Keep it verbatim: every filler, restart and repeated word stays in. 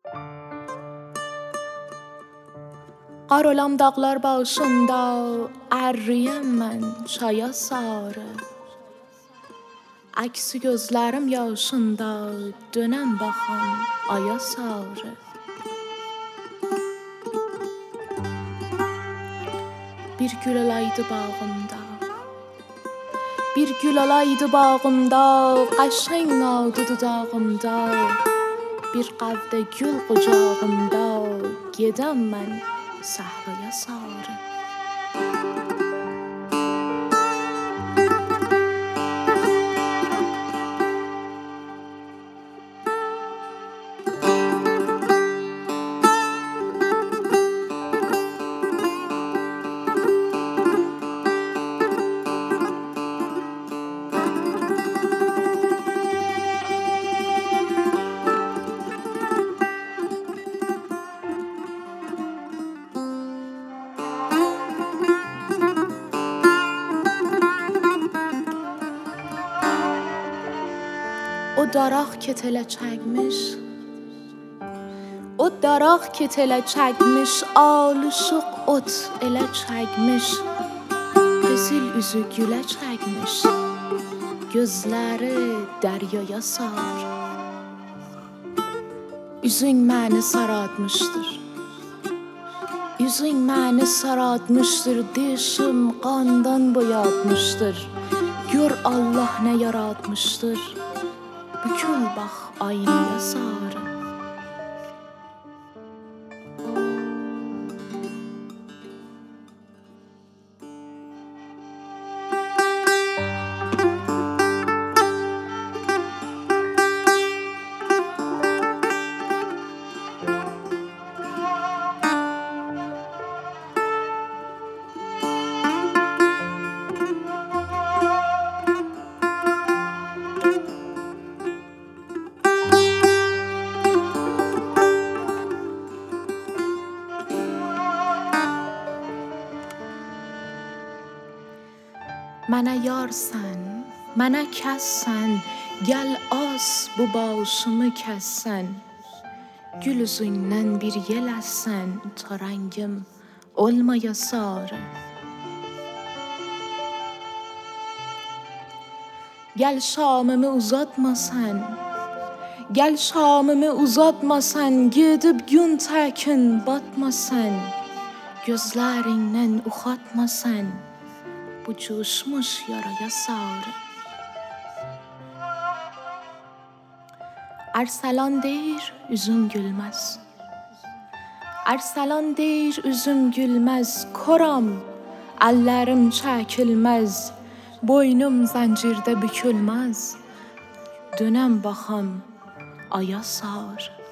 Qar olan dağlar başında əriyəm mən çaya sarı. Əksi gözlərim yaşında dönəm baxam aya sarı. Bir gül olaydı bağımda, bir gül olaydı bağımda, qəşəng adı dudağımda, bir qəvdə gül qucağımda, gedəm mən səhraya sarı. O daraq ki telə çəkmiş, o daraq ki telə çəkmiş, alışıq ot elə çəkmiş, qızıl üzü gülə çəkmiş, gözləri dəryaya sar. Üzün məni saratmışdır, üzün məni saratmışdır, dişim qandan boyatmışdır, gör Allah nə yaratmışdır. Bükül bax aynaya sarı. Mənə yarsən, mənə kəssən, gəl as bu başımı kəssən, gül üzündən bir yel əssən, ta rəngim olmaya sarı. Gəl şamımı uzatmasan, gəl şamımı uzatmasan, gedib gün təkin batmasan, gözlərindən uxatmasan, bu coşmuş yaraya sarı. Ərsalan deyir, üzüm gülməz. Ərsalan deyir, üzüm gülməz. Koram, əllərim çəkilməz. Boynum zəncirdə bükülməz. Dönəm baxam aya sarı.